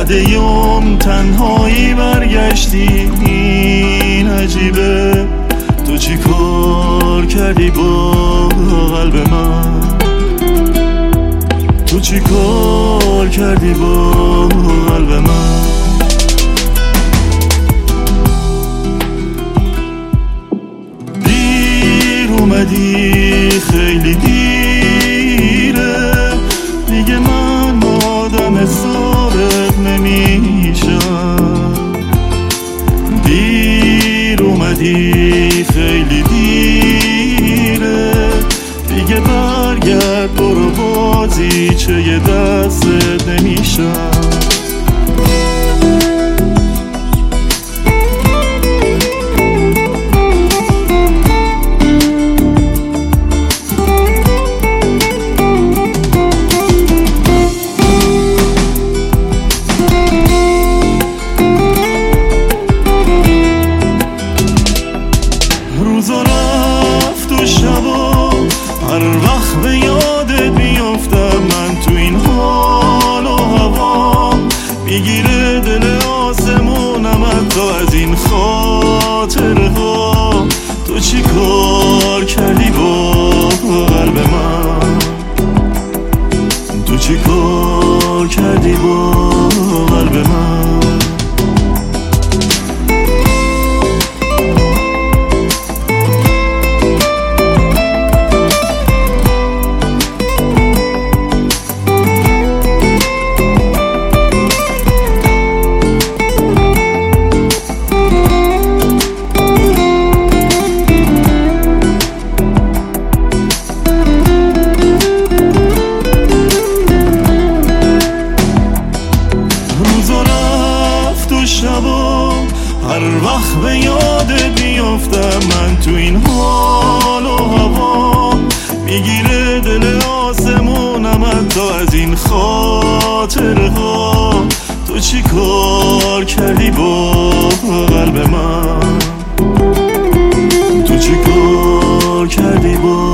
بعد یوم تنهایی برگشتی، این عجیبه. تو چی کار کردی با قلب من؟ تو چی کار کردی با قلب من؟ دیر اومدی، خیلی دیره دیگه، من آدم حسابت نمیشم. دیر اومدی، خیلی دیره دیگه، برگرد برو بازی چه یه دستت نمیشم. روزا رفت و شبا هر وقت به یادت میافتم، من تو این حال و هوا میگیره دل آسمونم حتی از این خاطرها. تو چی کار کردی با قلب من؟ تو چی کار کردی با قلب من؟ شبا هر وقت به یادت میافتم، من تو این حال و هوا میگیره دل آسمونم حتی از این خاطرها. تو چی کار کردی با قلب من؟ تو چی کار کردی با